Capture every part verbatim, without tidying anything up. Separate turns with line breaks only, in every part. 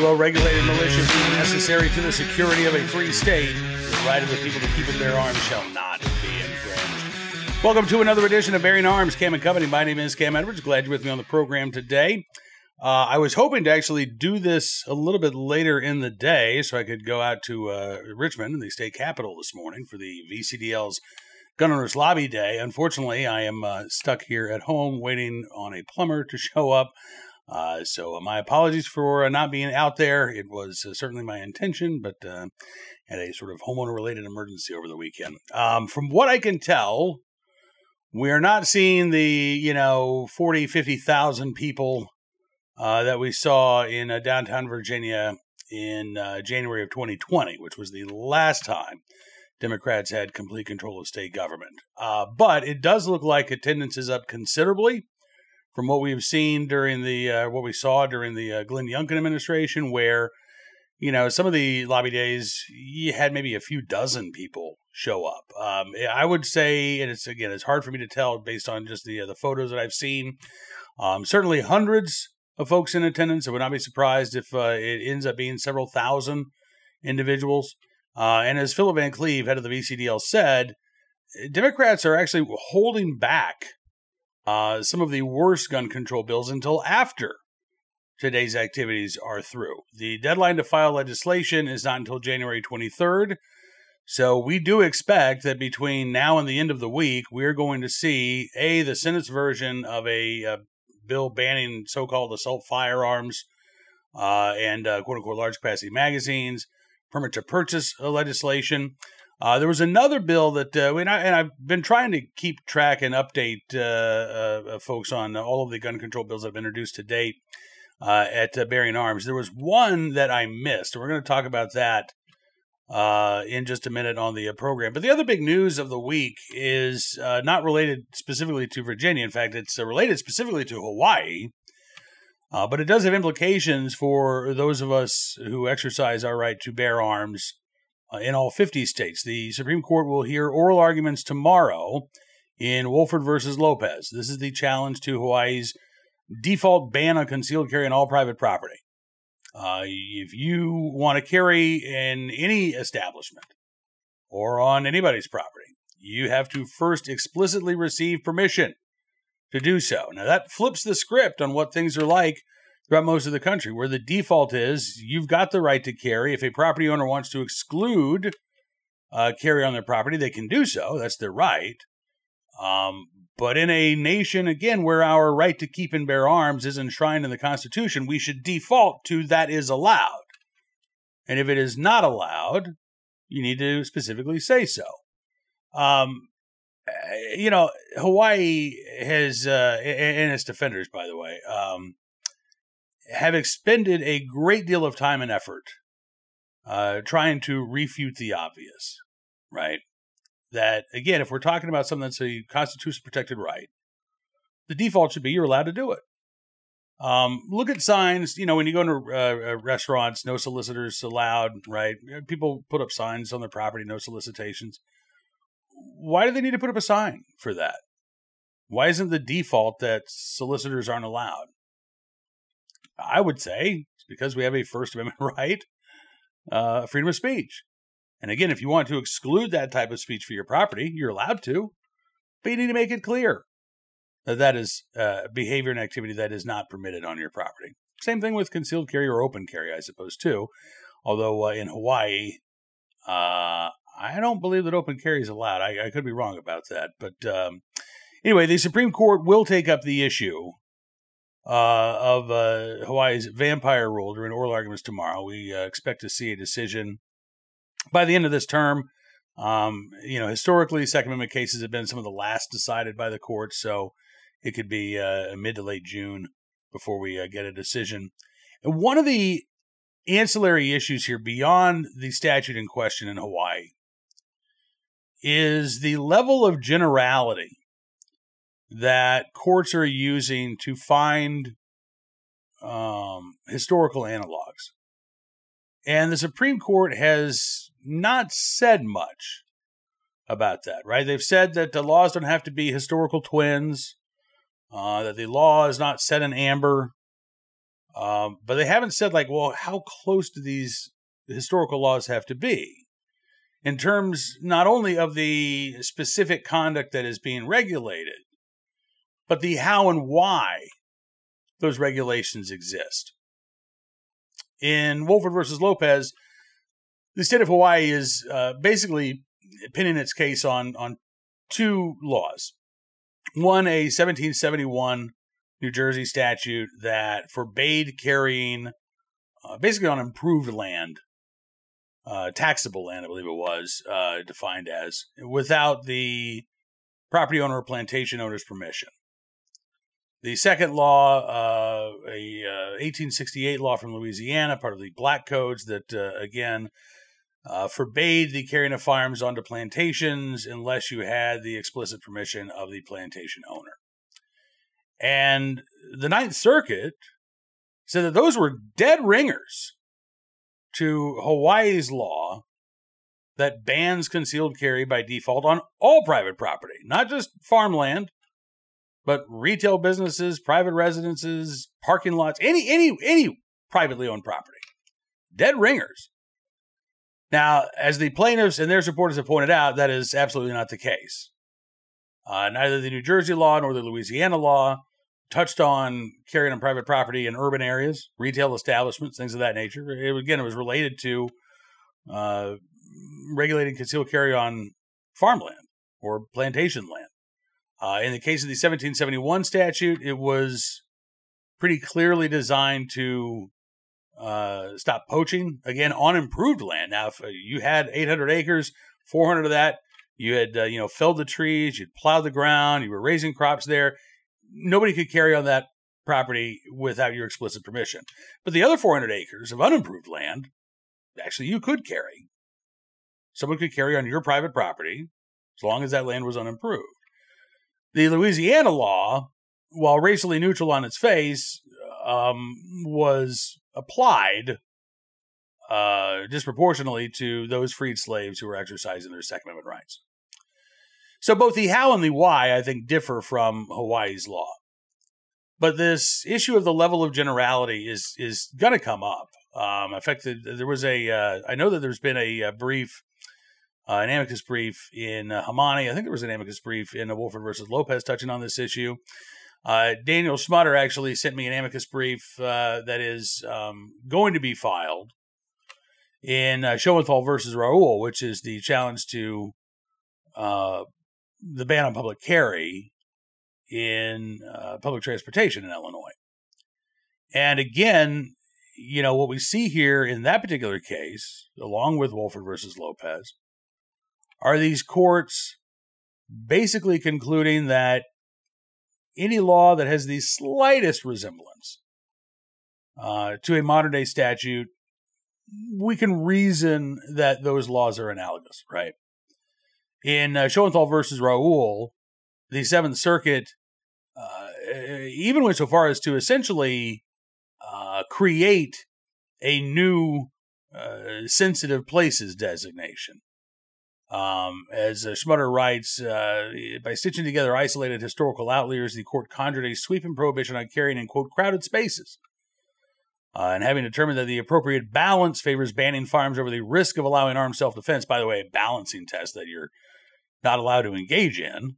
well-regulated militia being necessary to the security of a free state, the right of the people to keep and bear arms shall not be infringed. Welcome to another edition of Bearing Arms, Cam and Company. My name is Cam Edwards. Glad you're with me on the program today. Uh, I was hoping to actually do this a little bit later in the day so I could go out to uh, Richmond in the state capitol this morning for the V C D L's Gun Owners Lobby Day. Unfortunately, I am uh, stuck here at home waiting on a plumber to show up. Uh, so uh, my apologies for uh, not being out there. It was uh, certainly my intention, but uh, had a sort of homeowner-related emergency over the weekend. Um, from what I can tell, we are not seeing the, you know, forty, fifty thousand people uh, that we saw in uh, downtown Virginia in uh, January of twenty twenty, which was the last time Democrats had complete control of state government. Uh, but it does look like attendance is up considerably from what we've seen during the, uh, what we saw during the uh, Glenn Youngkin administration, where, you know, some of the lobby days, you had maybe a few dozen people show up. Um, I would say, and it's, again, it's hard for me to tell based on just the, uh, the photos that I've seen, um, certainly hundreds of folks in attendance. I would not be surprised if uh, it ends up being several thousand individuals. Uh, and as Philip Van Cleve, head of the V C D L, said, Democrats are actually holding back Uh, some of the worst gun control bills until after today's activities are through. The deadline to file legislation is not until January twenty-third. So we do expect that between now and the end of the week, we're going to see, A, the Senate's version of a uh, bill banning so-called assault firearms uh, and uh, quote-unquote large-capacity magazines, permit to purchase uh, legislation. Uh, there was another bill that, uh, and, I, and I've been trying to keep track and update uh, uh, folks on all of the gun control bills that have been introduced to date uh, at uh, Bearing Arms. There was one that I missed, and we're going to talk about that uh, in just a minute on the uh, program. But the other big news of the week is uh, not related specifically to Virginia. In fact, it's uh, related specifically to Hawaii, uh, but it does have implications for those of us who exercise our right to bear arms Uh, in all fifty states. The Supreme Court will hear oral arguments tomorrow in Wolford versus Lopez. This is the challenge to Hawaii's default ban on concealed carry on all private property. Uh, if you want to carry in any establishment or on anybody's property, you have to first explicitly receive permission to do so. Now, that flips the script on what things are like throughout most of the country, where the default is you've got the right to carry. If a property owner wants to exclude uh, carry on their property, they can do so. That's their right. Um, but in a nation, again, where our right to keep and bear arms is enshrined in the Constitution, we should default to that is allowed. And if it is not allowed, you need to specifically say so. Um, you know, Hawaii has, uh, and its defenders, by the way, um, have expended a great deal of time and effort uh, trying to refute the obvious, right? That, again, if we're talking about something that's a Constitution-protected right, the default should be you're allowed to do it. Um, look at signs, you know, when you go into uh, restaurants, no solicitors allowed, right? People put up signs on their property, no solicitations. Why do they need to put up a sign for that? Why isn't the default that solicitors aren't allowed? I would say it's because we have a First Amendment right, uh, freedom of speech. And again, if you want to exclude that type of speech for your property, you're allowed to, but you need to make it clear that that is uh, behavior and activity that is not permitted on your property. Same thing with concealed carry or open carry, I suppose, too. Although uh, in Hawaii, uh, I don't believe that open carry is allowed. I, I could be wrong about that. But um, anyway, the Supreme Court will take up the issue Uh, of uh, Hawaii's vampire rule during oral arguments tomorrow. We uh, expect to see a decision by the end of this term. Um, you know, historically, Second Amendment cases have been some of the last decided by the courts, so it could be uh, mid to late June before we uh, get a decision. And one of the ancillary issues here beyond the statute in question in Hawaii is the level of generality that courts are using to find um, historical analogs. And the Supreme Court has not said much about that, right? They've said that the laws don't have to be historical twins, uh, that the law is not set in amber, Um, but they haven't said, like, well, how close do these historical laws have to be in terms not only of the specific conduct that is being regulated, but the how and why those regulations exist. In Wohlford versus Lopez, the state of Hawaii is uh, basically pinning its case on, on two laws. One, a seventeen seventy-one New Jersey statute that forbade carrying uh, basically on improved land, uh, taxable land, I believe it was, uh, defined as, without the property owner or plantation owner's permission. The second law, uh, a uh, eighteen sixty-eight law from Louisiana, part of the Black Codes that, uh, again, uh, forbade the carrying of firearms onto plantations unless you had the explicit permission of the plantation owner. And the Ninth Circuit said that those were dead ringers to Hawaii's law that bans concealed carry by default on all private property, not just farmland, but retail businesses, private residences, parking lots, any any any privately owned property. Dead ringers. Now, as the plaintiffs and their supporters have pointed out, that is absolutely not the case. Uh, neither the New Jersey law nor the Louisiana law touched on carrying on private property in urban areas, retail establishments, things of that nature. It, again, it was related to uh, regulating concealed carry on farmland or plantation land. Uh, in the case of the seventeen seventy-one statute, it was pretty clearly designed to uh, stop poaching, again, on improved land. Now, if you had eight hundred acres, four hundred of that, you had uh, you know felled the trees, you'd plowed the ground, you were raising crops there, nobody could carry on that property without your explicit permission. But the other four hundred acres of unimproved land, actually, you could carry. Someone could carry on your private property as long as that land was unimproved. The Louisiana law, while racially neutral on its face, um, was applied uh, disproportionately to those freed slaves who were exercising their Second Amendment rights. So both the how and the why, I think, differ from Hawaii's law. But this issue of the level of generality is is going to come up. Um, in fact, there was a, uh, I know that there's been a, a brief, Uh, an amicus brief in uh, Hamani. I think there was an amicus brief in uh, Wohlford versus Lopez touching on this issue. Uh, Daniel Schmutter actually sent me an amicus brief uh, that is um, going to be filed in uh, Schoenthal versus Raoul, which is the challenge to uh, the ban on public carry in uh, public transportation in Illinois. And again, you know, what we see here in that particular case, along with Wohlford versus Lopez, are these courts basically concluding that any law that has the slightest resemblance uh, to a modern-day statute, we can reason that those laws are analogous, right? In uh, Schoenthal versus Raoul, the Seventh Circuit uh, even went so far as to essentially uh, create a new uh, sensitive places designation. Um, as uh, Schmutter writes, uh, by stitching together isolated historical outliers, the court conjured a sweeping prohibition on carrying in, quote, crowded spaces. Uh, and having determined that the appropriate balance favors banning firearms over the risk of allowing armed self-defense, by the way, a balancing test that you're not allowed to engage in,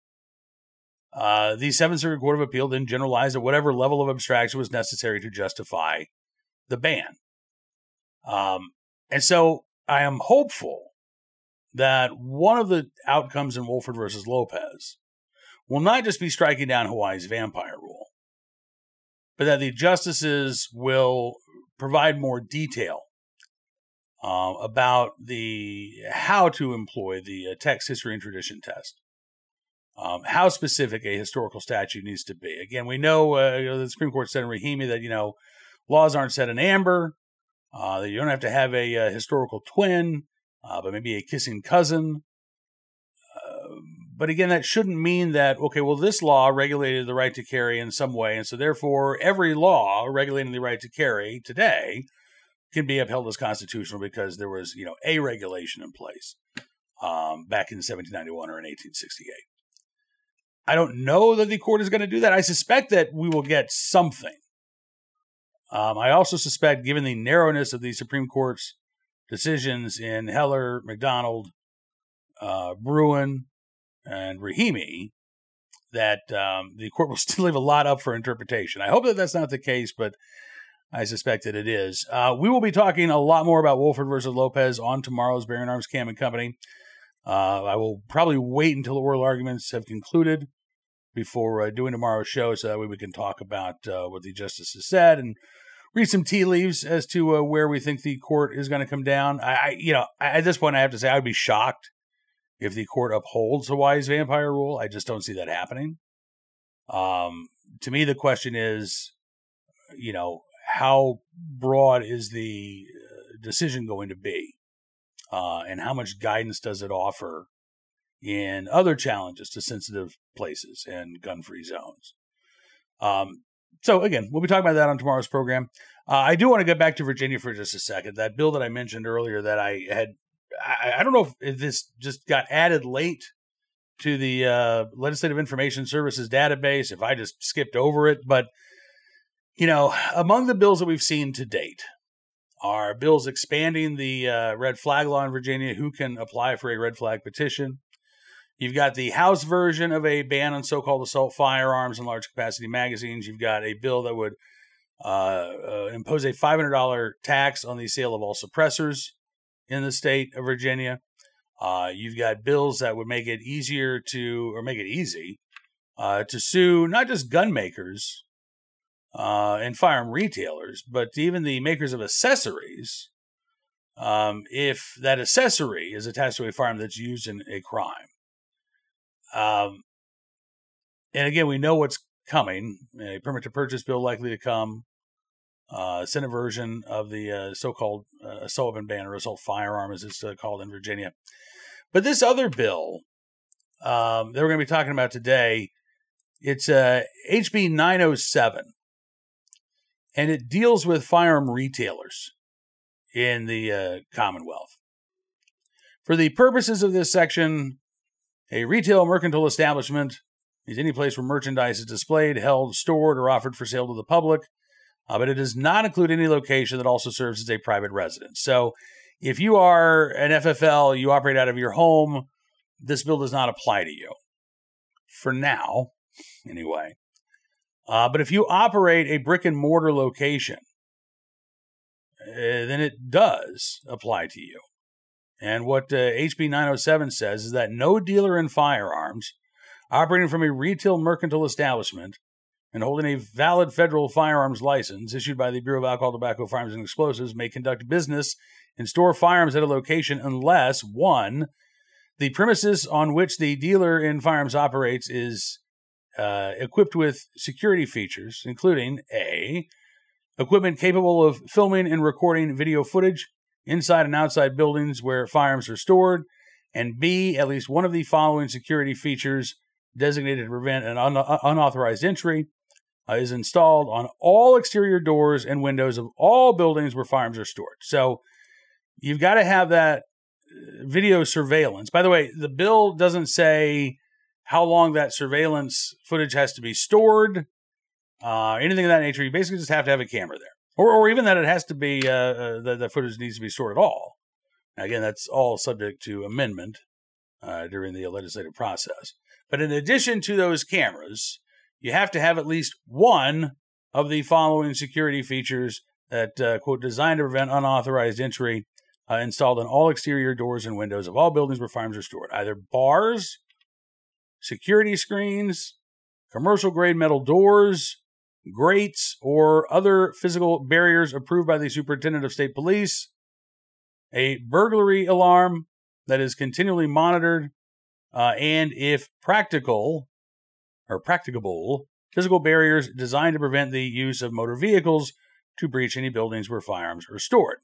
uh, the Seventh Circuit Court of Appeal then generalized at whatever level of abstraction was necessary to justify the ban. Um, and so I am hopeful that one of the outcomes in Wohlford versus Lopez will not just be striking down Hawaii's vampire rule, but that the justices will provide more detail uh, about the how to employ the uh, text, history, and tradition test. Um, how specific a historical statute needs to be. Again, we know, uh, you know the Supreme Court said in Rahimi that you know laws aren't set in amber. Uh, that you don't have to have a, a historical twin. Uh, but maybe a kissing cousin. Uh, but again, that shouldn't mean that, okay, well, this law regulated the right to carry in some way, and so therefore every law regulating the right to carry today can be upheld as constitutional because there was, you know, a regulation in place um, back in seventeen ninety-one or in eighteen sixty-eight. I don't know that the court is going to do that. I suspect that we will get something. Um, I also suspect, given the narrowness of the Supreme Court's decisions in Heller, McDonald, uh, Bruin, and Rahimi, that um, the court will still leave a lot up for interpretation. I hope that that's not the case, but I suspect that it is. Uh, we will be talking a lot more about Wohlford versus Lopez on tomorrow's Bearing Arms Cam and Company. Uh, I will probably wait until the oral arguments have concluded before uh, doing tomorrow's show, so that way we can talk about uh, what the justices said and read some tea leaves as to uh, where we think the court is going to come down. I, I, you know, at this point, I have to say I would be shocked if the court upholds the Wise vampire rule. I just don't see that happening. Um, to me, the question is, you know, how broad is the decision going to be? Uh, and how much guidance does it offer in other challenges to sensitive places and gun-free zones? Um, so, again, we'll be talking about that on tomorrow's program. Uh, I do want to get back to Virginia for just a second. That bill that I mentioned earlier that I had, I, I don't know if, if this just got added late to the uh, Legislative Information Services database, if I just skipped over it. But, you know, among the bills that we've seen to date are bills expanding the uh, red flag law in Virginia, who can apply for a red flag petition. You've got the House version of a ban on so-called assault firearms and large capacity magazines. You've got a bill that would uh, uh, impose a five hundred dollars tax on the sale of all suppressors in the state of Virginia. Uh, you've got bills that would make it easier to, or make it easy, uh, to sue not just gun makers uh, and firearm retailers, but even the makers of accessories, um, if that accessory is attached to a firearm that's used in a crime. Um, and again, we know what's coming. A permit to purchase bill likely to come. Uh, Senate version of the uh, so-called uh, assault weapon ban, or assault firearm, as it's uh, called in Virginia. But this other bill um, that we're going to be talking about today, it's uh, H B nine oh seven, and it deals with firearm retailers in the uh, Commonwealth. For the purposes of this section, a retail mercantile establishment is any place where merchandise is displayed, held, stored, or offered for sale to the public, uh, but it does not include any location that also serves as a private residence. So if you are an F F L, you operate out of your home, this bill does not apply to you. For now, anyway. Uh, but if you operate a brick and mortar location, uh, then it does apply to you. And what uh, H B nine oh seven says is that no dealer in firearms operating from a retail mercantile establishment and holding a valid federal firearms license issued by the Bureau of Alcohol, Tobacco, Firearms, and Explosives may conduct business and store firearms at a location unless, one, the premises on which the dealer in firearms operates is uh, equipped with security features, including A, equipment capable of filming and recording video footage inside and outside buildings where firearms are stored, and B, at least one of the following security features designated to prevent an un- unauthorized entry uh, is installed on all exterior doors and windows of all buildings where firearms are stored. So you've got to have that video surveillance. By the way, the bill doesn't say how long that surveillance footage has to be stored, uh, anything of that nature. You basically just have to have a camera there. Or, or even that it has to be, uh, uh, the, the footage needs to be stored at all. Now, again, that's all subject to amendment uh, during the legislative process. But in addition to those cameras, you have to have at least one of the following security features that, uh, quote, designed to prevent unauthorized entry uh, installed on all exterior doors and windows of all buildings where firearms are stored. Either bars, security screens, commercial-grade metal doors, grates, or other physical barriers approved by the Superintendent of State Police, a burglary alarm that is continually monitored, uh, and if practical, or practicable, physical barriers designed to prevent the use of motor vehicles to breach any buildings where firearms are stored.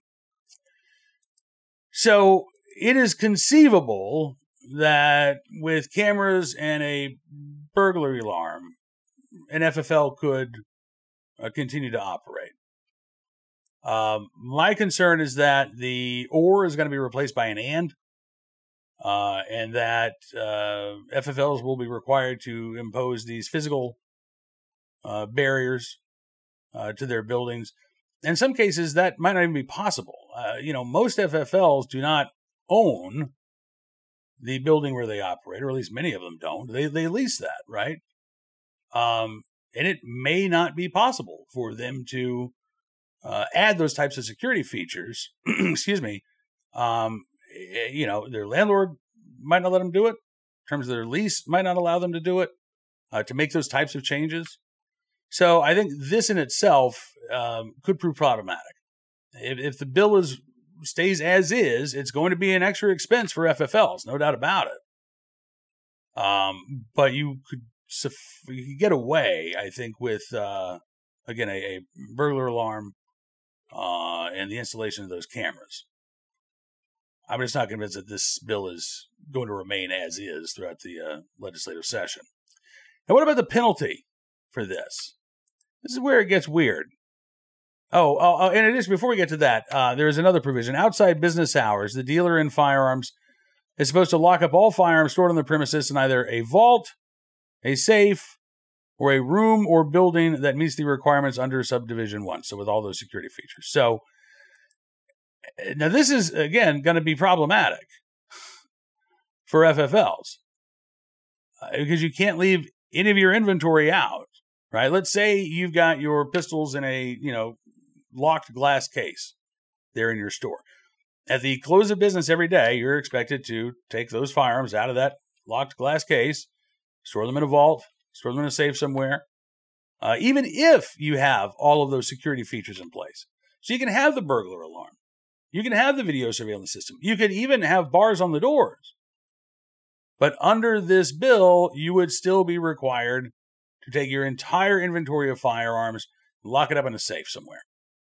So it is conceivable that with cameras and a burglary alarm, an F F L could uh, continue to operate. Um, my concern is that the or is going to be replaced by an and, uh, and that uh, F F Ls will be required to impose these physical uh, barriers uh, to their buildings. in some cases, that might not even be possible. Uh, you know, most F F Ls do not own the building where they operate, or at least many of them don't. They they lease that, right? Um, and it may not be possible for them to uh, add those types of security features. Excuse me. Um, you know, their landlord might not let them do it. In terms of their lease, might not allow them to do it, uh, to make those types of changes. So I think this in itself um, could prove problematic. If, if the bill is stays as is, it's going to be an extra expense for F F Ls, no doubt about it. Um, but you could, you could get away, I think, with, uh, again, a, a burglar alarm uh, and the installation of those cameras. I'm just not convinced that this bill is going to remain as is throughout the uh, legislative session. Now, what about the penalty for this? This is where it gets weird. Oh, oh, and it is, before we get to that, uh, there is another provision. Outside business hours, the dealer in firearms is supposed to lock up all firearms stored on the premises in either a vault, a safe, or a room or building that meets the requirements under subdivision one. So with all those security features. So now this is, again, going to be problematic for F F Ls uh, because you can't leave any of your inventory out, right? Let's say you've got your pistols in a, you know, locked glass case there in your store. At the close of business every day, you're expected to take those firearms out of that locked glass case, store them in a vault, store them in a safe somewhere, uh, even if you have all of those security features in place. So you can have the burglar alarm. You can have the video surveillance system. You could even have bars on the doors. But under this bill, you would still be required to take your entire inventory of firearms, lock it up in a safe somewhere.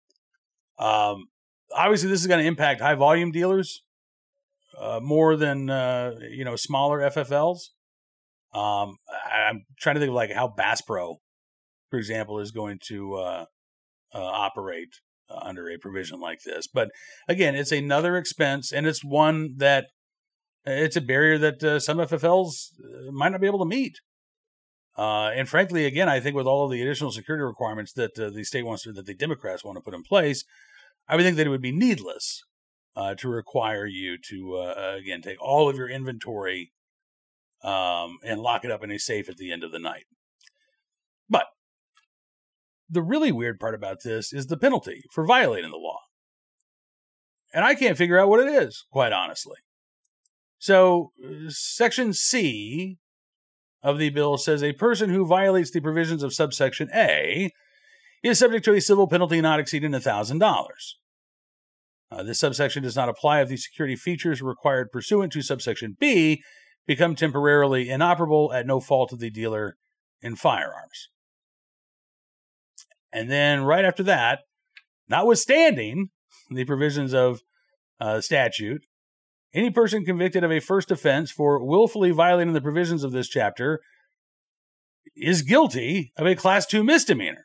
Um, obviously, this is going to impact high volume dealers uh, more than uh, you know smaller F F Ls. Um, I, I'm trying to think of like how Bass Pro, for example, is going to uh, uh, operate uh, under a provision like this. But again, it's another expense, and it's one that it's a barrier that uh, some F F Ls might not be able to meet. Uh, and frankly, again, I think with all of the additional security requirements that uh, the state wants to, that the Democrats want to put in place, I would think that it would be needless uh, to require you to, uh, again, take all of your inventory um, and lock it up in a safe at the end of the night. But the really weird part about this is the penalty for violating the law. And I can't figure out what it is, quite honestly. So, Section C of the bill says a person who violates the provisions of subsection A is subject to a civil penalty not exceeding one thousand dollars. Uh, this subsection does not apply if the security features required pursuant to subsection B become temporarily inoperable at no fault of the dealer in firearms. And then right after that, notwithstanding the provisions of uh, statute, any person convicted of a first offense for willfully violating the provisions of this chapter is guilty of a class two misdemeanor.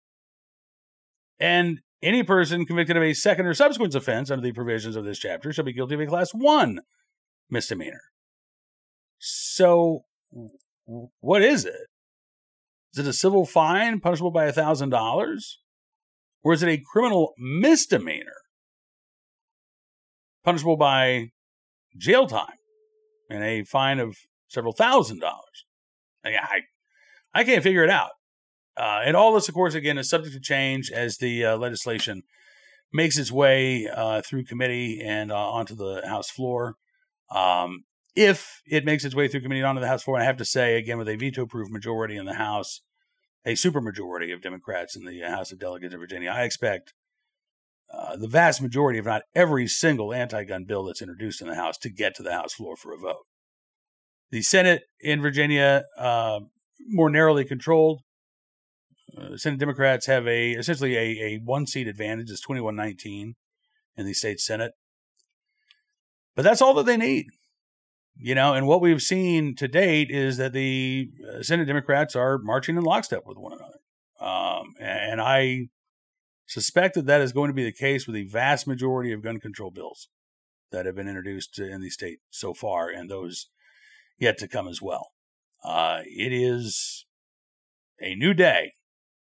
And any person convicted of a second or subsequent offense under the provisions of this chapter shall be guilty of a class one misdemeanor. So, what is it? Is it a civil fine punishable by one thousand dollars? Or is it a criminal misdemeanor punishable by jail time and a fine of several thousand dollars? I, I, I can't figure it out. Uh, and all this, of course, again, is subject to change as the uh, legislation makes its way uh, through committee and uh, onto the House floor. Um, if it makes its way through committee and onto the House floor, and I have to say, again, with a veto-proof majority in the House, a supermajority of Democrats in the House of Delegates of Virginia, I expect uh, the vast majority, if not every single anti-gun bill that's introduced in the House, to get to the House floor for a vote. The Senate in Virginia, uh, more narrowly controlled. Uh, Senate Democrats have a essentially a, a one-seat advantage. It's twenty-one nineteen in the state Senate. But that's all that they need. You know, and what we've seen to date is that the uh, Senate Democrats are marching in lockstep with one another. Um, and, and I suspect that that is going to be the case with the vast majority of gun control bills that have been introduced in the state so far, and those yet to come as well. Uh, it is a new day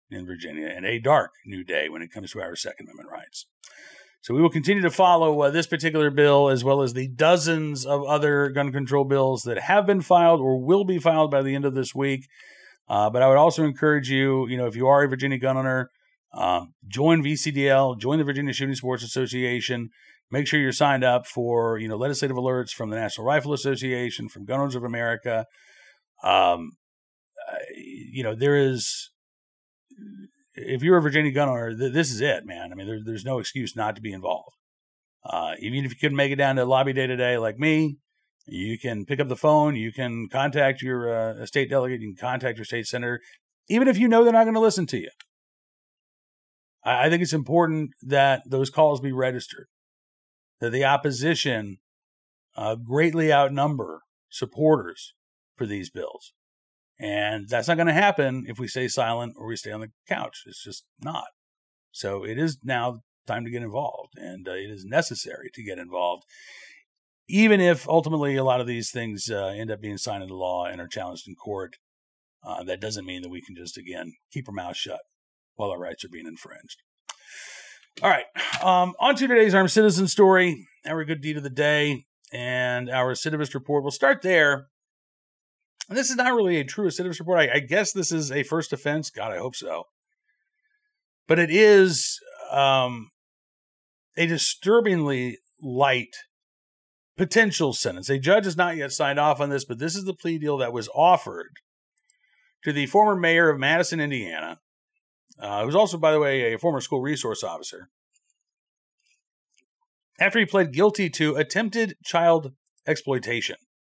in Virginia and a dark new day when it comes to our Second Amendment rights. So we will continue to follow uh, this particular bill as well as the dozens of other gun control bills that have been filed or will be filed by the end of this week. Uh, but I would also encourage you, you know, if you are a Virginia gun owner, um, join V C D L, join the Virginia Shooting Sports Association. Make sure you're signed up for, you know, legislative alerts from the National Rifle Association, from Gun Owners of America. Um, you know, there is... If you're a Virginia gun owner, th- this is it, man. I mean, there, there's no excuse not to be involved. Uh, even if you couldn't make it down to lobby day today like me, you can pick up the phone. You can contact your uh, state delegate. You can contact your state senator, even if you know they're not going to listen to you. I, I think it's important that those calls be registered, that the opposition uh, greatly outnumber supporters for these bills. And that's not going to happen if we stay silent or we stay on the couch. It's just not. So it is now time to get involved, and uh, it is necessary to get involved, even if ultimately a lot of these things uh, end up being signed into law and are challenged in court. Uh, that doesn't mean that we can just, again, keep our mouth shut while our rights are being infringed. All right. Um, on to today's Armed Citizen story, our good deed of the day, and our recidivist report. We'll start there. And this is not really a true recidivist report. I, I guess this is a first offense. God, I hope so. But it is um, a disturbingly light potential sentence. A judge has not yet signed off on this, but this is the plea deal that was offered to the former mayor of Madison, Indiana, uh, who's also, by the way, a former school resource officer, after he pled guilty to attempted child exploitation.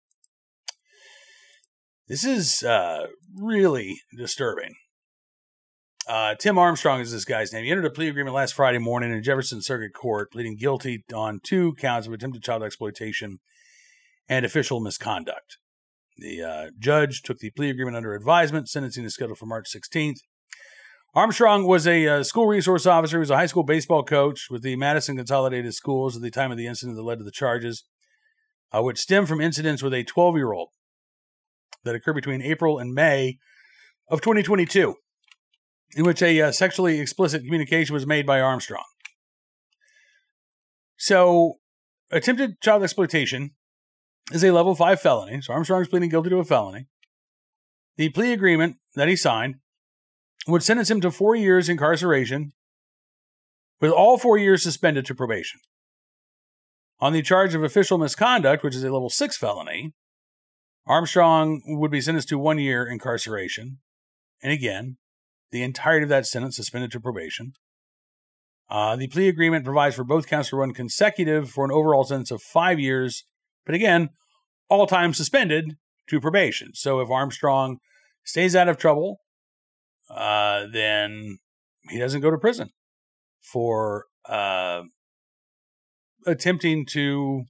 This is uh, really disturbing. Uh, Tim Armstrong is this guy's name. He entered a plea agreement last Friday morning in Jefferson Circuit Court, pleading guilty on two counts of attempted child exploitation and official misconduct. The uh, judge took the plea agreement under advisement. Sentencing is scheduled for March sixteenth. Armstrong was a uh, school resource officer. He was a high school baseball coach with the Madison Consolidated Schools at the time of the incident that led to the charges, uh, which stemmed from incidents with a twelve-year-old that occurred between April and May of twenty twenty-two, in which a uh, sexually explicit communication was made by Armstrong. So, attempted child exploitation is a level five felony. So Armstrong's pleading guilty to a felony. The plea agreement that he signed would sentence him to four years incarceration, with all four years suspended to probation. On the charge of official misconduct, which is a level six felony, Armstrong would be sentenced to one year incarceration. And again, the entirety of that sentence suspended to probation. Uh, the plea agreement provides for both counts to run consecutive for an overall sentence of five years. But again, all time suspended to probation. So if Armstrong stays out of trouble, uh, then he doesn't go to prison for uh, attempting to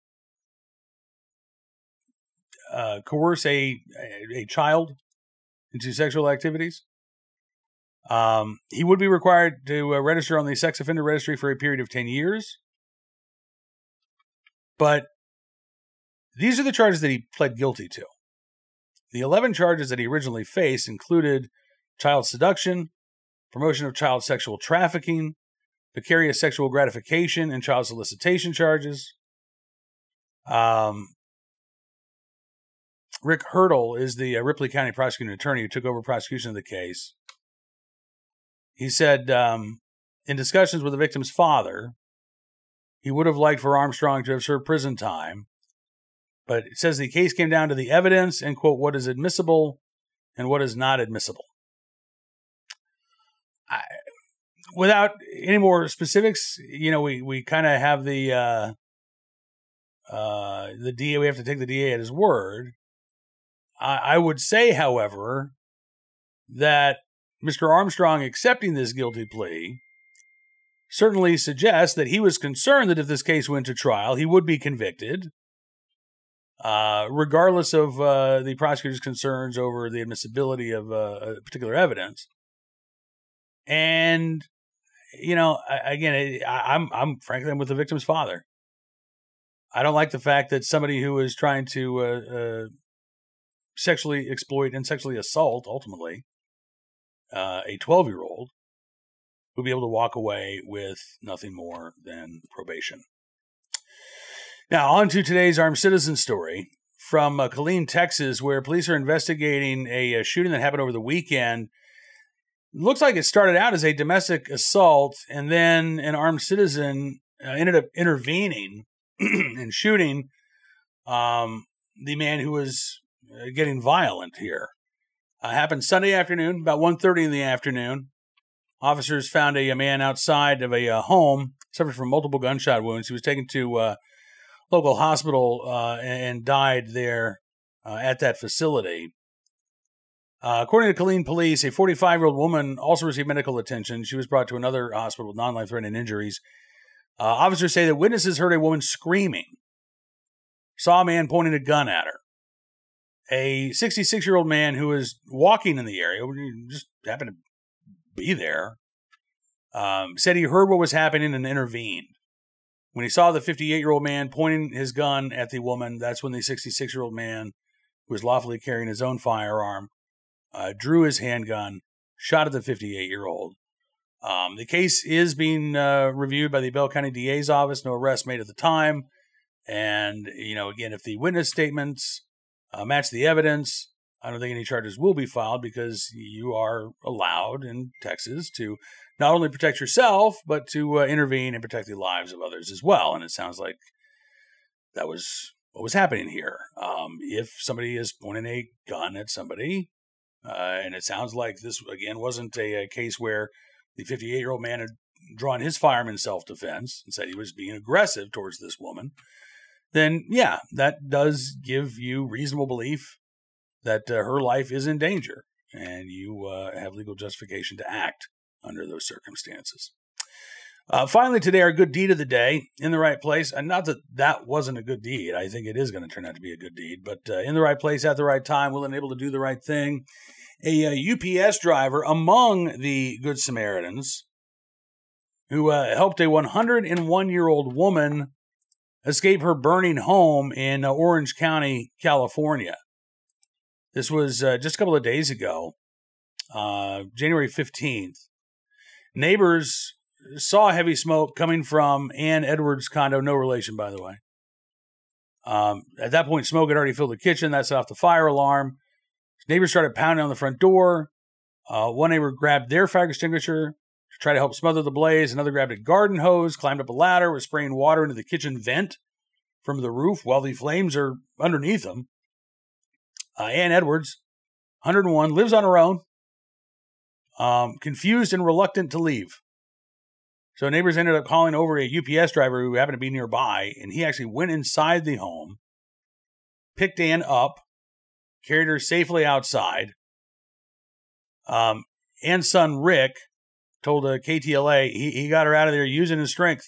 Uh, coerce a, a a child into sexual activities. Um, he would be required to uh, register on the sex offender registry for a period of ten years. But these are the charges that he pled guilty to. The eleven charges that he originally faced included child seduction, promotion of child sexual trafficking, vicarious sexual gratification, and child solicitation charges. Um, Rick Hurdle is the uh, Ripley County prosecuting attorney who took over prosecution of the case. He said, um, in discussions with the victim's father, he would have liked for Armstrong to have served prison time, but it says the case came down to the evidence and, quote, what is admissible and what is not admissible. I, without any more specifics, you know, we, we kind of have the, uh, uh, the D A, we have to take the D A at his word. I would say, however, that Mister Armstrong accepting this guilty plea certainly suggests that he was concerned that if this case went to trial, he would be convicted, uh, regardless of uh, the prosecutor's concerns over the admissibility of uh, particular evidence. And, you know, again, I, I'm, I'm frankly, I'm with the victim's father. I don't like the fact that somebody who is trying to uh, uh, sexually exploit and sexually assault, ultimately, uh, a twelve-year-old who'll be able to walk away with nothing more than probation. Now, on to today's armed citizen story from uh, Killeen, Texas, where police are investigating a, a shooting that happened over the weekend. Looks like it started out as a domestic assault, and then an armed citizen uh, ended up intervening and shooting um, the man who was uh, getting violent here. Uh, happened Sunday afternoon, about one thirty in the afternoon. Officers found a, a man outside of a, a home, suffered from multiple gunshot wounds. He was taken to a uh, local hospital uh, and, and died there uh, at that facility. Uh, according to Killeen police, a forty-five-year-old woman also received medical attention. She was brought to another hospital with non-life-threatening injuries. Uh, officers say that witnesses heard a woman screaming, saw a man pointing a gun at her. A sixty-six-year-old man who was walking in the area, just happened to be there, um, said he heard what was happening and intervened. When he saw the fifty-eight-year-old man pointing his gun at the woman, that's when the sixty-six-year-old man, who was lawfully carrying his own firearm, uh, drew his handgun, shot at the fifty-eight-year-old. Um, the case is being uh, reviewed by the Bell County D A's office. No arrest made at the time. And, you know, again, if the witness statements uh, match the evidence, I don't think any charges will be filed because you are allowed in Texas to not only protect yourself, but to uh, intervene and protect the lives of others as well. And it sounds like that was what was happening here. Um, if somebody is pointing a gun at somebody, uh, and it sounds like this, again, wasn't a, a case where the fifty-eight-year-old man had drawn his firearm in self-defense and said he was being aggressive towards this woman, then, yeah, that does give you reasonable belief that uh, her life is in danger, and you uh, have legal justification to act under those circumstances. Uh, finally, today, our good deed of the day, in the right place. And not that that wasn't a good deed. I think it is going to turn out to be a good deed. But uh, in the right place at the right time, willing and able to do the right thing. A, a U P S driver among the Good Samaritans who uh, helped a one hundred one-year-old woman escape her burning home in uh, Orange County, California. This was uh, just a couple of days ago, uh, January fifteenth. Neighbors saw heavy smoke coming from Ann Edwards' condo, no relation, by the way. Um, at that point, smoke had already filled the kitchen. That set off the fire alarm. Neighbors started pounding on the front door. Uh, one neighbor grabbed their fire extinguisher to try to help smother the blaze. Another grabbed a garden hose, climbed up a ladder, was spraying water into the kitchen vent from the roof while the flames are underneath them. Uh, Ann Edwards, one hundred one, lives on her own, um, confused and reluctant to leave. So neighbors ended up calling over a U P S driver who happened to be nearby, and he actually went inside the home, picked Ann up, carried her safely outside. Um, Ann's son, Rick, told uh, K T L A he, he got her out of there using his strength.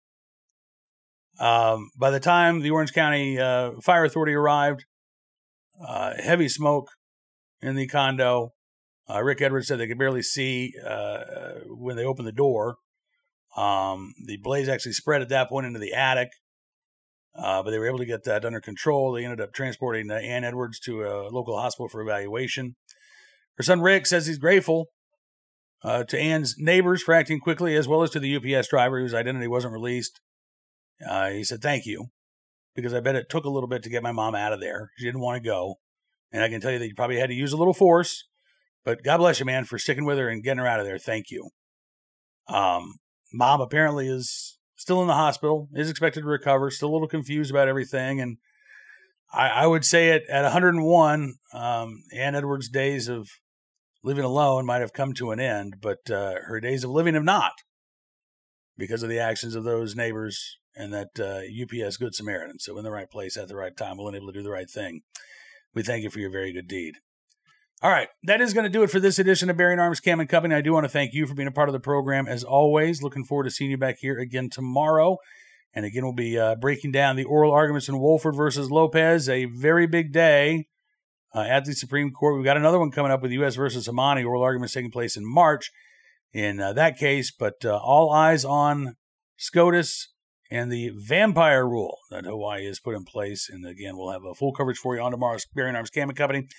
Um, by the time the Orange County uh, Fire Authority arrived, uh, heavy smoke in the condo. Uh, Rick Edwards said they could barely see uh, when they opened the door. Um, the blaze actually spread at that point into the attic, uh, but they were able to get that under control. They ended up transporting uh, Ann Edwards to a local hospital for evaluation. Her son Rick says he's grateful uh, to Ann's neighbors for acting quickly, as well as to the U P S driver whose identity wasn't released. Uh, he said, thank you, because I bet it took a little bit to get my mom out of there. She didn't want to go. And I can tell you that you probably had to use a little force, but God bless you, man, for sticking with her and getting her out of there. Thank you. Um, mom apparently is still in the hospital, is expected to recover, still a little confused about everything. And I, I would say it at one hundred one, um, Ann Edwards' days of living alone might have come to an end, but uh, her days of living have not, because of the actions of those neighbors and that uh, U P S Good Samaritan. So in the right place at the right time, willing and able to do the right thing. We thank you for your very good deed. All right, that is going to do it for this edition of Bearing Arms Cam and Company. I do want to thank you for being a part of the program. As always, looking forward to seeing you back here again tomorrow. And again, we'll be uh, breaking down the oral arguments in Wolford versus Lopez, a very big day uh, at the Supreme Court. We've got another one coming up with U S versus Amani, oral arguments taking place in March in uh, that case. But uh, all eyes on SCOTUS and the vampire rule that Hawaii has put in place. And again, we'll have a full coverage for you on tomorrow's Bearing Arms Cam and Company.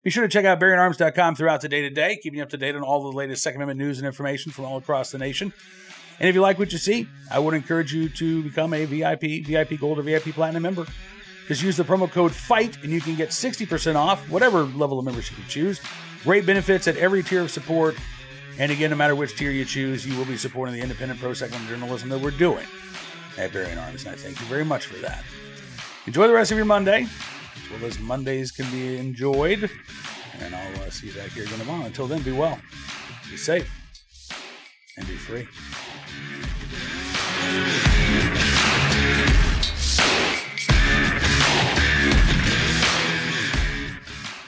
Be sure to check out Bearing Arms dot com throughout the day today, keeping you up to date on all the latest Second Amendment news and information from all across the nation. And if you like what you see, I would encourage you to become a V I P, V I P Gold, or V I P Platinum member. Just use the promo code FIGHT, and you can get sixty percent off whatever level of membership you choose. Great benefits at every tier of support. And again, no matter which tier you choose, you will be supporting the independent pro-Second Amendment journalism that we're doing at Bearing Arms. And I thank you very much for that. Enjoy the rest of your Monday, as well as Mondays can be enjoyed. And I'll uh, see you back here again tomorrow. Until then, be well, be safe, and be free.